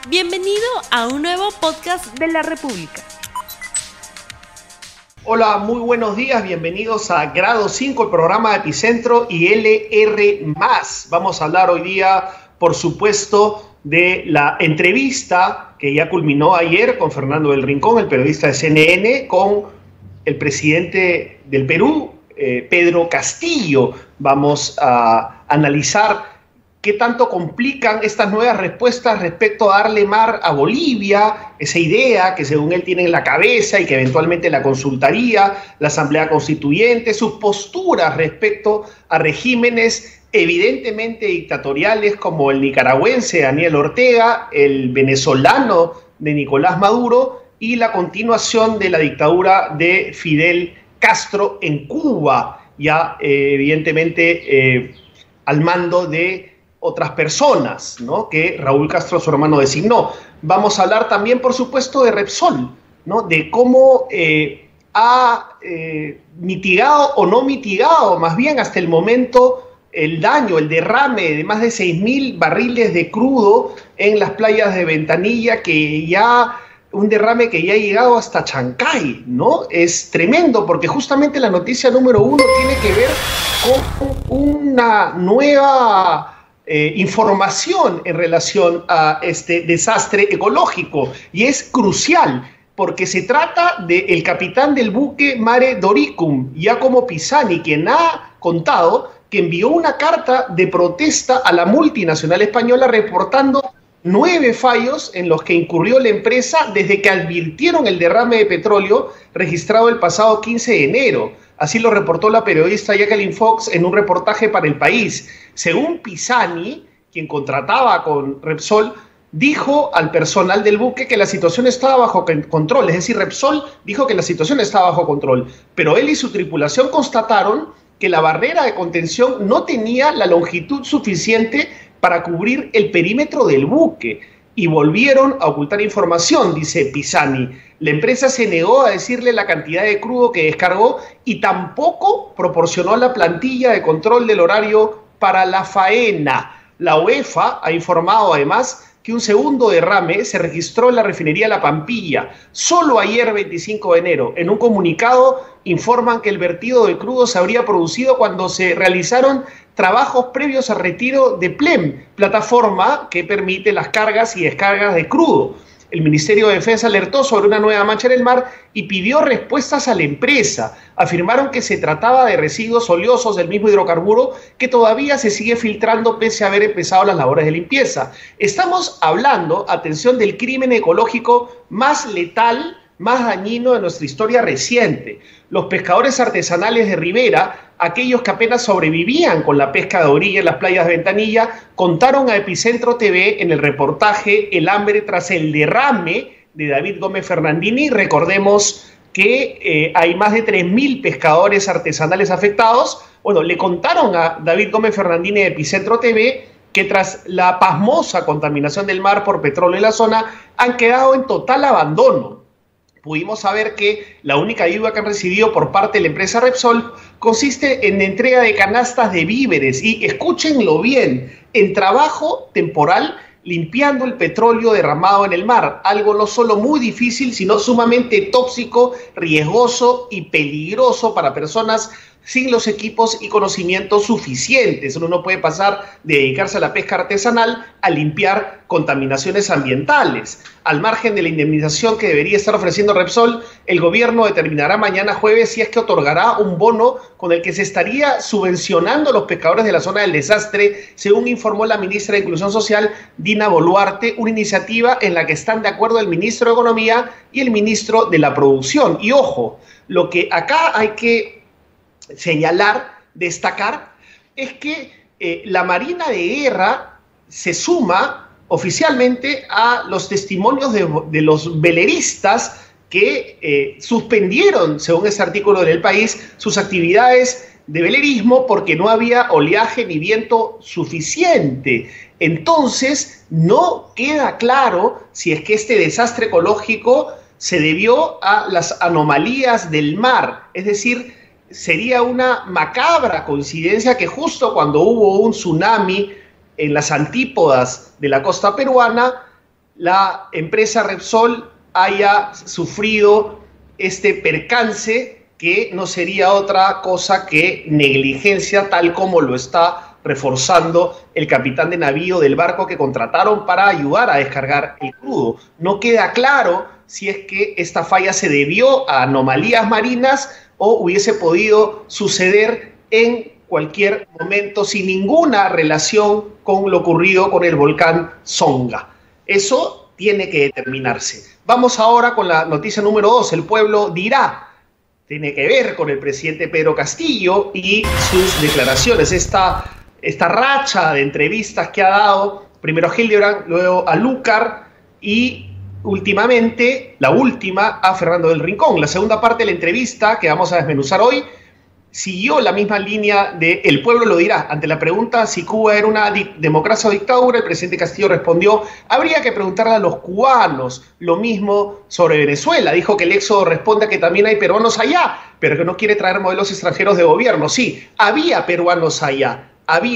Bienvenido a un nuevo podcast de la República. Hola, muy buenos días, bienvenidos a Grado 5, el programa de Epicentro y LR+. Vamos a hablar hoy día, por supuesto, de la entrevista que ya culminó ayer con Fernando del Rincón, el periodista de CNN, con el presidente del Perú, Pedro Castillo. Vamos a analizar qué tanto complican estas nuevas respuestas respecto a darle mar a Bolivia, esa idea que según él tiene en la cabeza y que eventualmente la consultaría la Asamblea Constituyente, sus posturas respecto a regímenes evidentemente dictatoriales como el nicaragüense Daniel Ortega, el venezolano de Nicolás Maduro y la continuación de la dictadura de Fidel Castro en Cuba, ya evidentemente al mando de otras personas, ¿no?, que Raúl Castro, su hermano, designó. Vamos a hablar también, por supuesto, de Repsol, ¿no?, de cómo ha mitigado o no mitigado, más bien hasta el momento, el daño, el derrame de más de 6.000 barriles de crudo en las playas de Ventanilla, un derrame que ya ha llegado hasta Chancay, ¿no? Es tremendo porque justamente la noticia número 1 tiene que ver con una nueva información en relación a este desastre ecológico, y es crucial porque se trata del capitán del buque Mare Doricum, Giacomo Pisani, quien ha contado que envió una carta de protesta a la multinacional española reportando 9 fallos en los que incurrió la empresa desde que advirtieron el derrame de petróleo registrado el pasado 15 de enero. Así lo reportó la periodista Jacqueline Fox en un reportaje para El País. Según Pisani, quien contrataba con Repsol, dijo al personal del buque que la situación estaba bajo control. Es decir, Repsol dijo que la situación estaba bajo control, pero él y su tripulación constataron que la barrera de contención no tenía la longitud suficiente para cubrir el perímetro del buque y volvieron a ocultar información, dice Pisani. La empresa se negó a decirle la cantidad de crudo que descargó y tampoco proporcionó la plantilla de control del horario para la faena. La UEFA ha informado además que un segundo derrame se registró en la refinería La Pampilla solo ayer, 25 de enero. En un comunicado informan que el vertido de crudo se habría producido cuando se realizaron trabajos previos al retiro de PLEM, plataforma que permite las cargas y descargas de crudo. El Ministerio de Defensa alertó sobre una nueva mancha en el mar y pidió respuestas a la empresa. Afirmaron que se trataba de residuos oleosos del mismo hidrocarburo que todavía se sigue filtrando pese a haber empezado las labores de limpieza. Estamos hablando, atención, del crimen ecológico más letal, más dañino de nuestra historia reciente. Los pescadores artesanales de ribera, aquellos que apenas sobrevivían con la pesca de orilla en las playas de Ventanilla, contaron a Epicentro TV en el reportaje El hambre tras el derrame de David Gómez Fernandini. Recordemos que hay más de 3.000 pescadores artesanales afectados. Bueno, le contaron a David Gómez Fernandini de Epicentro TV que tras la pasmosa contaminación del mar por petróleo en la zona han quedado en total abandono. Pudimos saber que la única ayuda que han recibido por parte de la empresa Repsol consiste en entrega de canastas de víveres y, escúchenlo bien, en trabajo temporal limpiando el petróleo derramado en el mar, algo no solo muy difícil, sino sumamente tóxico, riesgoso y peligroso para personas sin los equipos y conocimientos suficientes. Uno no puede pasar de dedicarse a la pesca artesanal a limpiar contaminaciones ambientales. Al margen de la indemnización que debería estar ofreciendo Repsol, el gobierno determinará mañana jueves si es que otorgará un bono con el que se estaría subvencionando a los pescadores de la zona del desastre, según informó la ministra de Inclusión Social, Dina Boluarte, una iniciativa en la que están de acuerdo el ministro de Economía y el ministro de la Producción. Y ojo, lo que acá hay que señalar, destacar, es que la Marina de Guerra se suma oficialmente a los testimonios de los veleristas que suspendieron, según ese artículo del País, sus actividades de velerismo porque no había oleaje ni viento suficiente. Entonces, no queda claro si es que este desastre ecológico se debió a las anomalías del mar, es decir, sería una macabra coincidencia que justo cuando hubo un tsunami en las antípodas de la costa peruana, la empresa Repsol haya sufrido este percance que no sería otra cosa que negligencia, tal como lo está reforzando el capitán de navío del barco que contrataron para ayudar a descargar el crudo. No queda claro si es que esta falla se debió a anomalías marinas o hubiese podido suceder en cualquier momento sin ninguna relación con lo ocurrido con el volcán Songa. Eso tiene que determinarse. Vamos ahora con la noticia número 2. El pueblo dirá. Tiene que ver con el presidente Pedro Castillo y sus declaraciones. Esta racha de entrevistas que ha dado, primero a Hildebrand, luego a Lucar y últimamente, la última, a Fernando del Rincón. La segunda parte de la entrevista que vamos a desmenuzar hoy siguió la misma línea de el pueblo lo dirá. Ante la pregunta si Cuba era una democracia o dictadura, el presidente Castillo respondió: habría que preguntarle a los cubanos. Lo mismo sobre Venezuela. Dijo que el éxodo responde a que también hay peruanos allá, pero que no quiere traer modelos extranjeros de gobierno. Sí, había peruanos allá,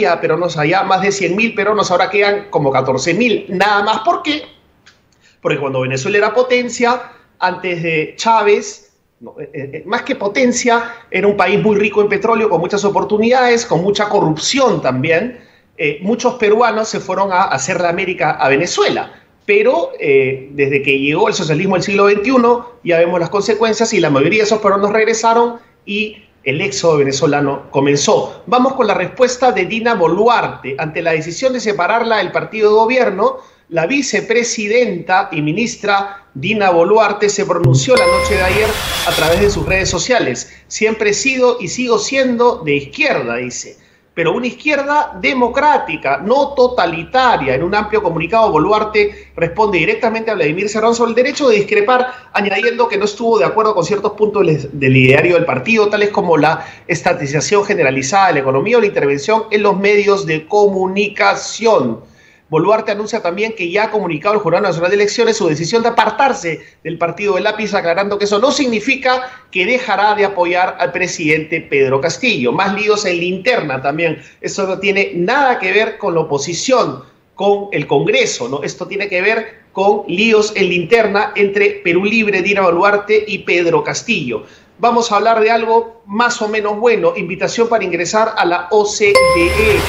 más de 100.000 peruanos, ahora quedan como 14.000, nada más. ¿Por qué? Porque cuando Venezuela era potencia, antes de Chávez, más que potencia, era un país muy rico en petróleo, con muchas oportunidades, con mucha corrupción también. Muchos peruanos se fueron a hacer la América a Venezuela, pero desde que llegó el socialismo del siglo XXI, ya vemos las consecuencias y la mayoría de esos peruanos regresaron y el éxodo venezolano comenzó. Vamos con la respuesta de Dina Boluarte. Ante la decisión de separarla del partido de gobierno, la vicepresidenta y ministra Dina Boluarte se pronunció la noche de ayer a través de sus redes sociales. Siempre he sido y sigo siendo de izquierda, dice, pero una izquierda democrática, no totalitaria. En un amplio comunicado, Boluarte responde directamente a Vladimir Cerrón sobre el derecho de discrepar, añadiendo que no estuvo de acuerdo con ciertos puntos del ideario del partido, tales como la estatización generalizada de la economía o la intervención en los medios de comunicación. Boluarte anuncia también que ya ha comunicado al Jurado Nacional de Elecciones su decisión de apartarse del partido del lápiz, aclarando que eso no significa que dejará de apoyar al presidente Pedro Castillo. Más líos en la interna también. Eso no tiene nada que ver con la oposición, con el Congreso, ¿no? Esto tiene que ver con líos en la interna entre Perú Libre, Dina Boluarte y Pedro Castillo. Vamos a hablar de algo más o menos bueno. Invitación para ingresar a la OCDE,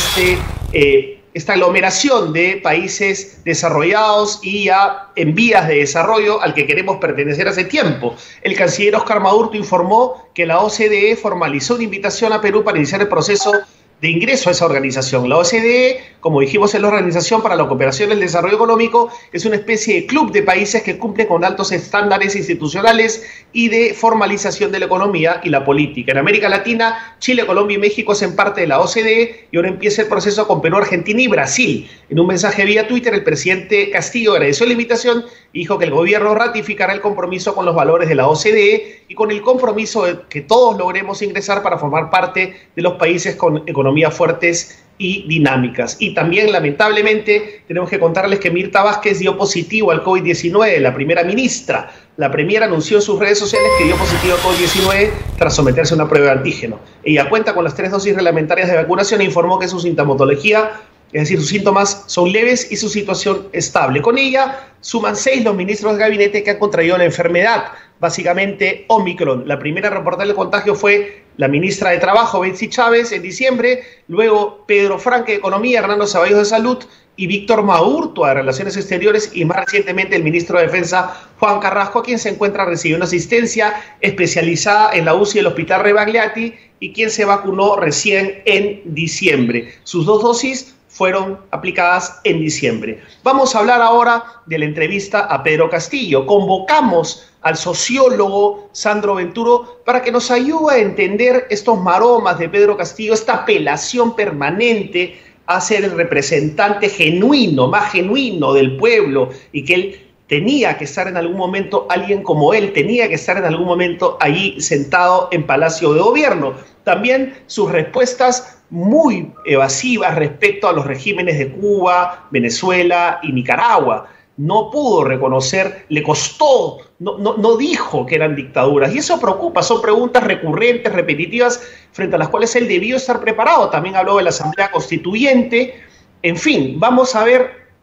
esta aglomeración de países desarrollados y ya en vías de desarrollo al que queremos pertenecer hace tiempo. El canciller Oscar Maurto informó que la OCDE formalizó una invitación a Perú para iniciar el proceso de ingreso a esa organización. La OCDE, como dijimos, es la Organización para la Cooperación y el Desarrollo Económico, es una especie de club de países que cumplen con altos estándares institucionales y de formalización de la economía y la política. En América Latina, Chile, Colombia y México hacen parte de la OCDE y ahora empieza el proceso con Perú, Argentina y Brasil. En un mensaje vía Twitter, el presidente Castillo agradeció la invitación y dijo que el gobierno ratificará el compromiso con los valores de la OCDE y con el compromiso de que todos logremos ingresar para formar parte de los países con economías fuertes y dinámicas. Y también, lamentablemente, tenemos que contarles que Mirta Vázquez dio positivo al COVID-19, la primera ministra. La premier anunció en sus redes sociales que dio positivo al COVID-19 tras someterse a una prueba de antígeno. Ella cuenta con las 3 dosis reglamentarias de vacunación e informó que su sintomatología, es decir, sus síntomas son leves y su situación estable. Con ella suman 6 los ministros del gabinete que han contraído la enfermedad, básicamente Omicron. La primera en reportar el contagio fue la ministra de Trabajo, Betsy Chávez, en diciembre, luego Pedro Franque de Economía, Hernando Ceballos de Salud y Víctor Maurto de Relaciones Exteriores y más recientemente el ministro de Defensa, Juan Carrasco, a quien se encuentra recibiendo asistencia especializada en la UCI del Hospital Rebagliati y quien se vacunó recién en diciembre. Sus 2 dosis fueron aplicadas en diciembre. Vamos a hablar ahora de la entrevista a Pedro Castillo. Convocamos al sociólogo Sandro Venturo para que nos ayude a entender estos maromas de Pedro Castillo, esta apelación permanente a ser el representante genuino, más genuino del pueblo, y que él tenía que estar en algún momento, alguien como él tenía que estar en algún momento allí sentado en Palacio de Gobierno. También sus respuestas muy evasivas respecto a los regímenes de Cuba, Venezuela y Nicaragua. No pudo reconocer, le costó, no dijo que eran dictaduras. Y eso preocupa, son preguntas recurrentes, repetitivas, frente a las cuales él debió estar preparado. También habló de la Asamblea Constituyente. En fin, vamos a ver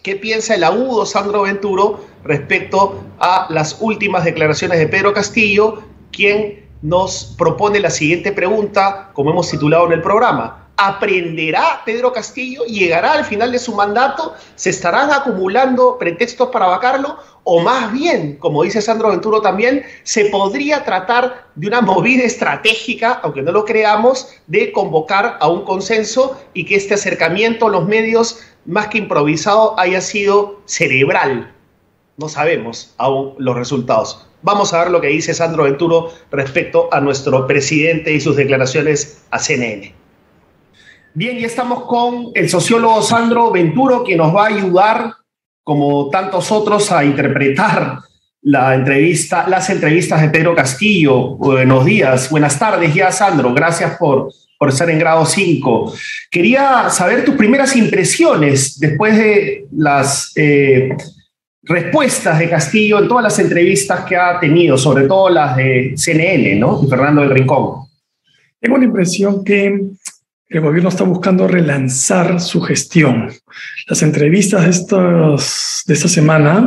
¿Qué piensa el agudo Sandro Venturo respecto a las últimas declaraciones de Pedro Castillo, quien nos propone la siguiente pregunta, como hemos titulado en el programa? ¿Aprenderá Pedro Castillo? ¿Llegará al final de su mandato? ¿Se estarán acumulando pretextos para vacarlo? ¿O más bien, como dice Sandro Venturo también, se podría tratar de una movida estratégica, aunque no lo creamos, de convocar a un consenso y que este acercamiento a los medios, más que improvisado, haya sido cerebral? No sabemos aún los resultados. Vamos a ver lo que dice Sandro Venturo respecto a nuestro presidente y sus declaraciones a CNN. Bien, ya estamos con el sociólogo Sandro Venturo, que nos va a ayudar, como tantos otros, a interpretar las entrevistas de Pedro Castillo. Buenos días, buenas tardes ya, Sandro. Gracias por estar en Grado 5. Quería saber tus primeras impresiones después de las respuestas de Castillo en todas las entrevistas que ha tenido, sobre todo las de CNN, ¿no? De Fernando del Rincón. Tengo la impresión que el gobierno está buscando relanzar su gestión. Las entrevistas de esta semana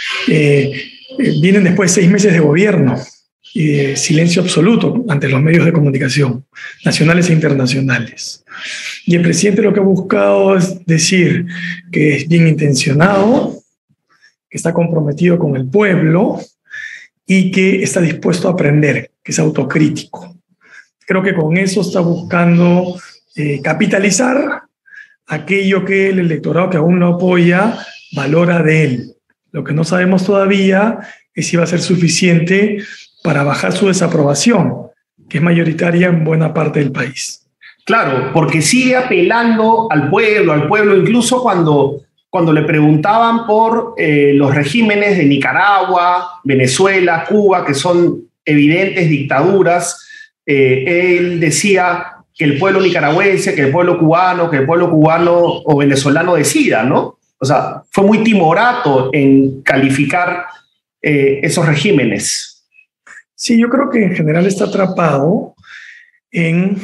vienen después de 6 meses de gobierno y silencio absoluto ante los medios de comunicación, nacionales e internacionales. Y el presidente lo que ha buscado es decir que es bien intencionado, que está comprometido con el pueblo y que está dispuesto a aprender, que es autocrítico. Creo que con eso está buscando capitalizar aquello que el electorado que aún lo apoya valora de él. Lo que no sabemos todavía es si va a ser suficiente para bajar su desaprobación, que es mayoritaria en buena parte del país. Claro, porque sigue apelando al pueblo, incluso cuando le preguntaban por los regímenes de Nicaragua, Venezuela, Cuba, que son evidentes dictaduras, él decía que el pueblo nicaragüense, que el pueblo cubano o venezolano decida, ¿no? O sea, fue muy timorato en calificar esos regímenes. Sí, yo creo que en general está atrapado en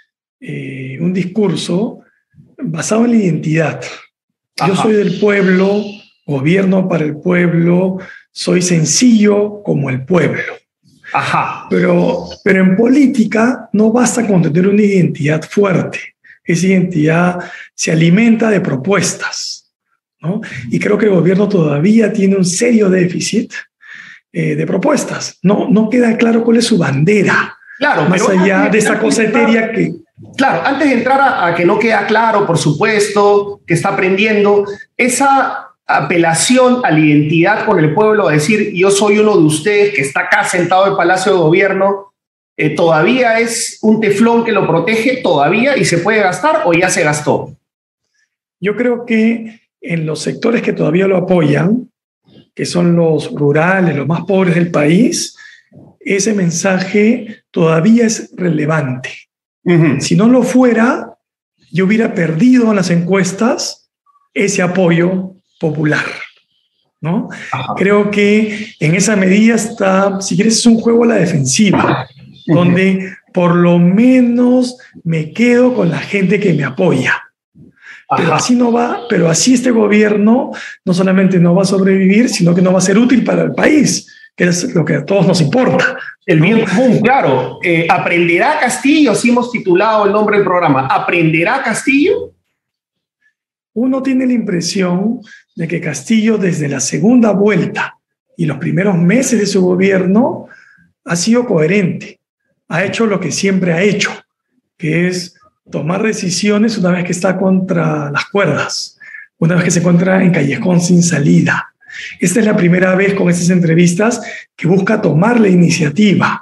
un discurso basado en la identidad. Yo soy del pueblo, gobierno para el pueblo, soy sencillo como el pueblo. Ajá. Pero en política no basta con tener una identidad fuerte. Esa identidad se alimenta de propuestas, ¿no? Y creo que el gobierno todavía tiene un serio déficit de propuestas. No queda claro cuál es su bandera. Claro, más allá de esa cosa etérea que... Claro, antes de entrar a que no queda claro, por supuesto, que está aprendiendo, esa apelación a la identidad con el pueblo, a decir yo soy uno de ustedes que está acá sentado en el Palacio de Gobierno, ¿todavía es un teflón que lo protege todavía y se puede gastar o ya se gastó? Yo creo que en los sectores que todavía lo apoyan, que son los rurales, los más pobres del país, ese mensaje todavía es relevante. Uh-huh. Si no lo fuera, yo hubiera perdido en las encuestas ese apoyo popular, ¿no? Ajá. Creo que en esa medida está, si quieres, es un juego a la defensiva, uh-huh, donde por lo menos me quedo con la gente que me apoya. Ajá. Pero así no va, pero así este gobierno no solamente no va a sobrevivir, sino que no va a ser útil para el país, que es lo que a todos nos importa. El bien común, claro. ¿Aprenderá Castillo? Así hemos titulado el nombre del programa. ¿Aprenderá Castillo? Uno tiene la impresión de que Castillo, desde la segunda vuelta y los primeros meses de su gobierno, ha sido coherente. Ha hecho lo que siempre ha hecho, que es tomar decisiones una vez que está contra las cuerdas, una vez que se encuentra en callejón sin salida. Esta es la primera vez con estas entrevistas que busca tomar la iniciativa,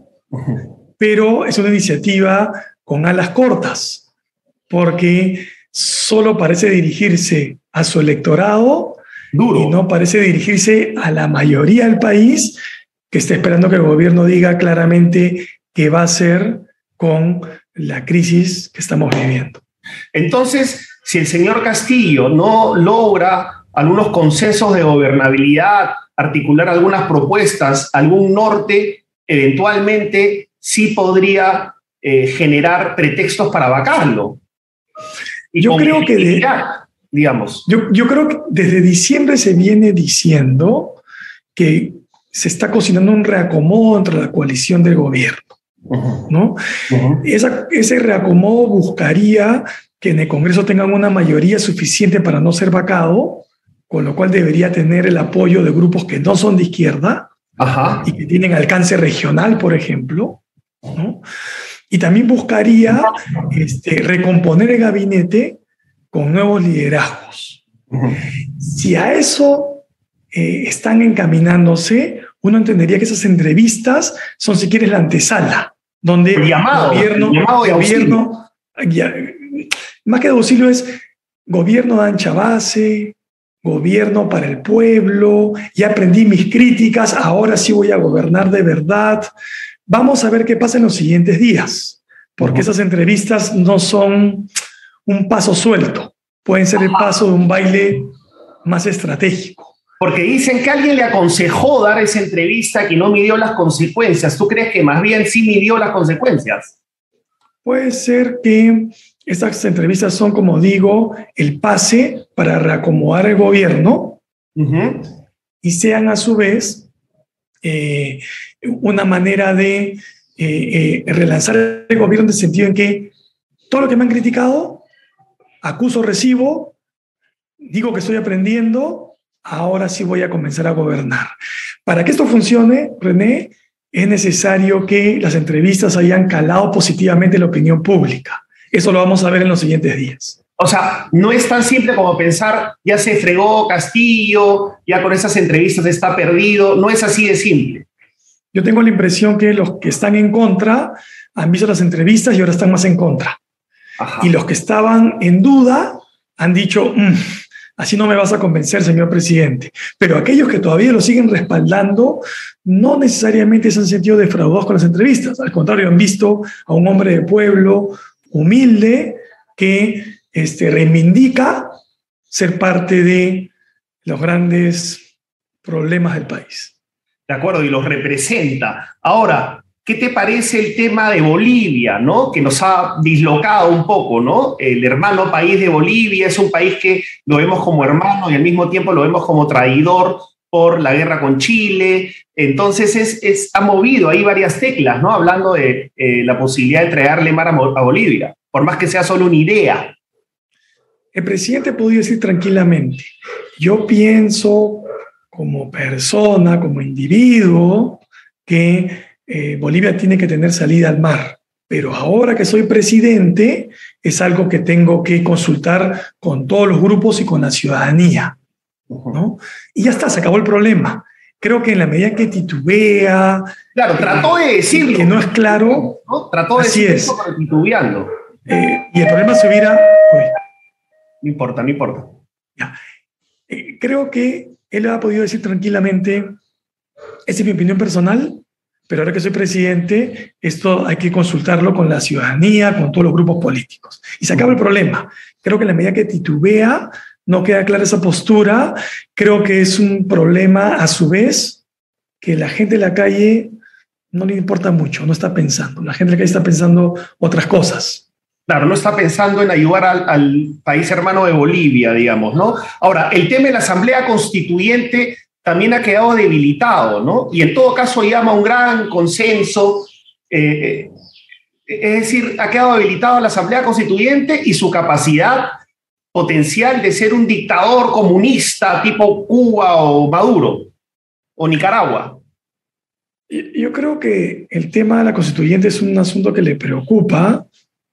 pero es una iniciativa con alas cortas, porque solo parece dirigirse a su electorado duro y no parece dirigirse a la mayoría del país que está esperando que el gobierno diga claramente qué va a hacer con la crisis que estamos viviendo. Entonces, si el señor Castillo no logra algunos consensos de gobernabilidad, articular algunas propuestas, algún norte, eventualmente sí podría generar pretextos para vacarlo. Yo creo que digamos? Yo creo que desde diciembre se viene diciendo que se está cocinando un reacomodo entre la coalición del gobierno, ¿no? Ese reacomodo buscaría que en el Congreso tengan una mayoría suficiente para no ser vacado, con lo cual debería tener el apoyo de grupos que no son de izquierda y que tienen alcance regional, por ejemplo, ¿no? Y también buscaría recomponer el gabinete con nuevos liderazgos. Si a eso están encaminándose, uno entendería que esas entrevistas son, si quieres, la antesala, donde el gobierno, más que de auxilio, es gobierno de ancha base, gobierno para el pueblo, ya aprendí mis críticas, ahora sí voy a gobernar de verdad. Vamos a ver qué pasa en los siguientes días, porque esas entrevistas no son un paso suelto, pueden ser el paso de un baile más estratégico. Porque dicen que alguien le aconsejó dar esa entrevista que no midió las consecuencias. ¿Tú crees que más bien sí midió las consecuencias? Puede ser que estas entrevistas son, como digo, el pase para reacomodar el gobierno y sean a su vez una manera de relanzar el gobierno, en el sentido en que todo lo que me han criticado, acuso, recibo, digo que estoy aprendiendo, ahora sí voy a comenzar a gobernar. Para que esto funcione, René, es necesario que las entrevistas hayan calado positivamente en la opinión pública. Eso lo vamos a ver en los siguientes días. O sea, no es tan simple como pensar, ya se fregó Castillo, ya con esas entrevistas está perdido. No es así de simple. Yo tengo la impresión que los que están en contra han visto las entrevistas y ahora están más en contra. Y los que estaban en duda han dicho, así no me vas a convencer, señor presidente. Pero aquellos que todavía lo siguen respaldando no necesariamente se han sentido defraudados con las entrevistas. Al contrario, han visto a un hombre de pueblo humilde que reivindica ser parte de los grandes problemas del país. De acuerdo, y los representa. Ahora, ¿qué te parece el tema de Bolivia, ¿no? Que nos ha dislocado un poco, ¿no? El hermano país de Bolivia es un país que lo vemos como hermano y al mismo tiempo lo vemos como traidor por la guerra con Chile. Entonces ha movido ahí varias teclas, ¿no? Hablando de la posibilidad de entregarle mar a Bolivia, por más que sea solo una idea. El presidente podría decir tranquilamente, yo pienso como persona, como individuo, que Bolivia tiene que tener salida al mar, pero ahora que soy presidente es algo que tengo que consultar con todos los grupos y con la ciudadanía, ¿no? Y ya está, se acabó el problema. Creo que en la medida que titubea... Claro, trató de decirlo. Que no es claro. ¿No? Trató de decirlo, pero titubeando. Y el problema se hubiera... No importa. Ya. Creo que él ha podido decir tranquilamente, esa es mi opinión personal, pero ahora que soy presidente, esto hay que consultarlo con la ciudadanía, con todos los grupos políticos. Y se acaba el problema. Creo que en la medida que titubea, no queda clara esa postura. Creo que es un problema, a su vez, que la gente de la calle no le importa mucho, no está pensando. La gente de la calle está pensando otras cosas. Claro, no está pensando en ayudar al país hermano de Bolivia, digamos, ¿no? Ahora, el tema de la Asamblea Constituyente también ha quedado debilitado, ¿no? Y en todo caso llama a un gran consenso. Es decir, ha quedado debilitada la Asamblea Constituyente y su capacidad potencial de ser un dictador comunista tipo Cuba o Maduro o Nicaragua. Yo creo que el tema de la Constituyente es un asunto que le preocupa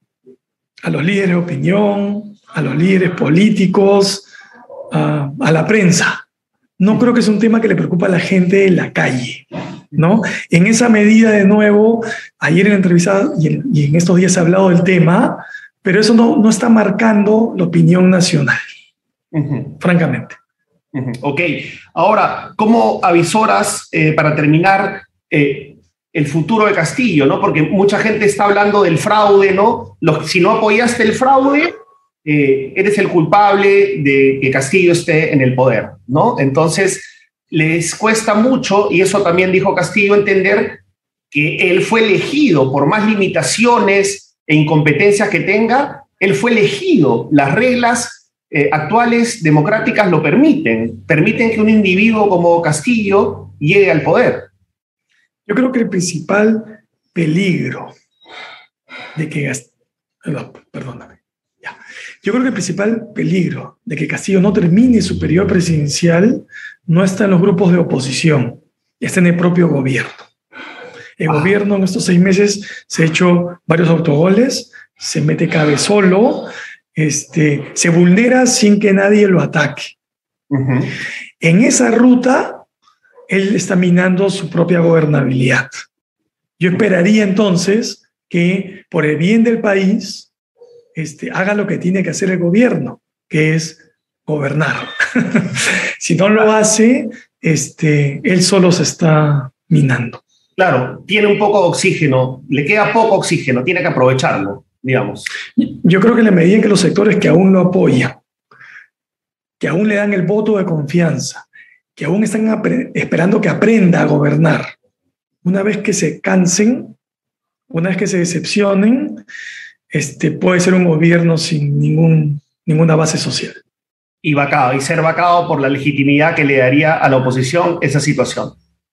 a los líderes de opinión, a los líderes políticos, a la prensa. No creo que es un tema que le preocupa a la gente de la calle, ¿no? En esa medida, de nuevo, ayer en la entrevista y en estos días se ha hablado del tema, pero eso no está marcando la opinión nacional, francamente. Ok. Ahora, ¿cómo avisoras, para terminar, el futuro de Castillo, ¿no? Porque mucha gente está hablando del fraude, ¿no? Si no apoyaste el fraude, eres el culpable de que Castillo esté en el poder, ¿no? Entonces, les cuesta mucho, y eso también dijo Castillo, entender que él fue elegido, por más limitaciones e incompetencias que tenga, él fue elegido. Las reglas actuales democráticas lo permiten que un individuo como Castillo llegue al poder. Yo creo que el principal peligro de que Yo creo que el principal peligro de que Castillo no termine su periodo presidencial no está en los grupos de oposición, está en el propio gobierno. El gobierno en estos 6 meses se ha hecho varios autogoles, se mete cabezolo, se vulnera sin que nadie lo ataque. Uh-huh. En esa ruta, él está minando su propia gobernabilidad. Yo esperaría entonces que, por el bien del país, haga lo que tiene que hacer el gobierno, que es gobernar. Si no lo hace, él solo se está minando. Claro, tiene un poco de oxígeno, le queda poco oxígeno, tiene que aprovecharlo, digamos. Yo creo que en la medida en que los sectores que aún lo apoyan, que aún le dan el voto de confianza, que aún están esperando que aprenda a gobernar, una vez que se cansen, una vez que se decepcionen, puede ser un gobierno sin ninguna base social. Y ser vacado por la legitimidad que le daría a la oposición esa situación.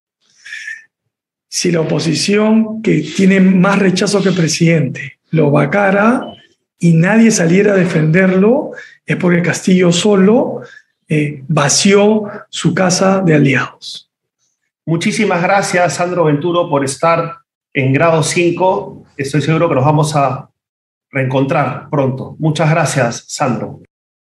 Si la oposición, que tiene más rechazo que el presidente, lo vacara y nadie saliera a defenderlo, es porque Castillo solo vació su casa de aliados. Muchísimas gracias, Sandro Venturo, por estar en Grado 5. Estoy seguro que nos vamos a reencontrar pronto. Muchas gracias, Sandro.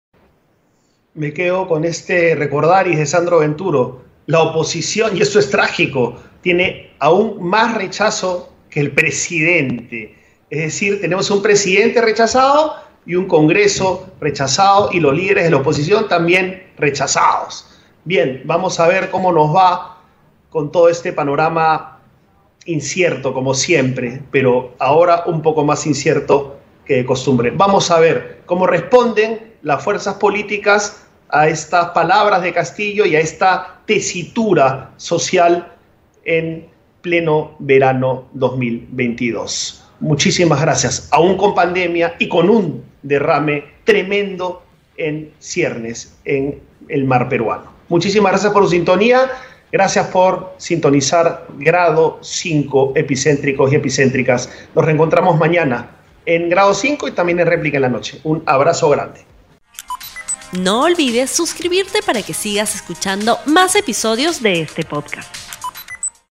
Me quedo con este recordaris de Sandro Venturo. La oposición, y esto es trágico, tiene aún más rechazo que el presidente. Es decir, tenemos un presidente rechazado y un Congreso rechazado y los líderes de la oposición también rechazados. Bien, vamos a ver cómo nos va con todo este panorama incierto, como siempre, pero ahora un poco más incierto que de costumbre. Vamos a ver cómo responden las fuerzas políticas a estas palabras de Castillo y a esta tesitura social en pleno verano 2022. Muchísimas gracias, aún con pandemia y con un derrame tremendo en ciernes en el mar peruano. Muchísimas gracias por su sintonía, gracias por sintonizar Grado 5 epicéntricos y epicéntricas. Nos reencontramos mañana en Grado 5 y también en réplica en la noche. Un abrazo grande. No olvides suscribirte para que sigas escuchando más episodios de este podcast.